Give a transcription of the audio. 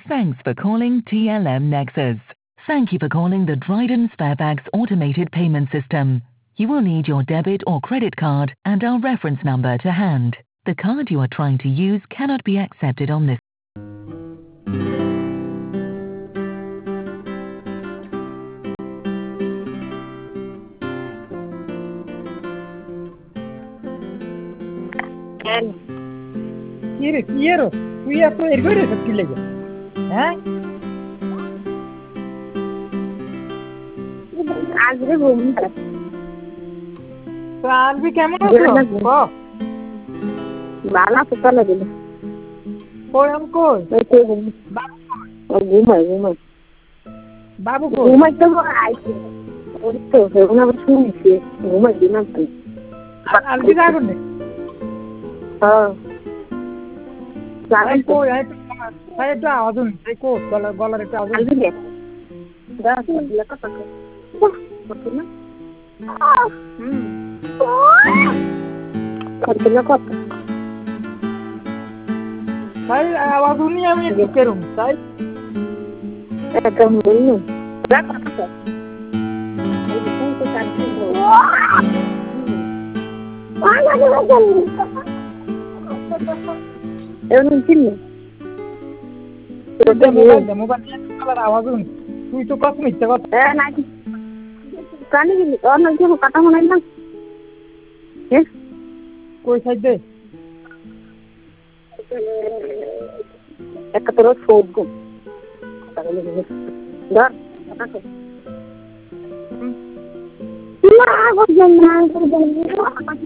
Thanks for calling TLM Nexus. Thank you for calling the Dryden Sparebags automated payment system. You will need your debit or credit card and our reference number to hand. The card you are trying to use cannot be accepted on this. Quiero, তুই এত এর করে সব কি লেগে হ্যাঁ আজকে ঘুম তো আলবি কেমন আছো বালা সকালে দিল কই আম কই ঘুমাই বাবু কই ঘুমাই তো আইছে ওর তো ঘুমা শুনছি ঘুমাই দিন তুই আলবি জাগুন নে হ্যাঁ আই কই আই তাই একটু আওয়াজ হই তাই কই গলার একটু আওয়াজ আলবি দে দাস লাগা পাক কত না কত না কত তাই আওয়াজ শুনি আমি একটু কেরম তাই এটা বলুন রাখা তো এই ফোন তো চাচ্ছি এমন চিনি মোবাইল আওয়াজ শুনি তুই তো কত মিথ্যা কথা নাকি কানে গেলি অন্য কিছু কথা মনে না কই সাইডে একটা তোর ফোন গো তাহলে ধর না গো জানা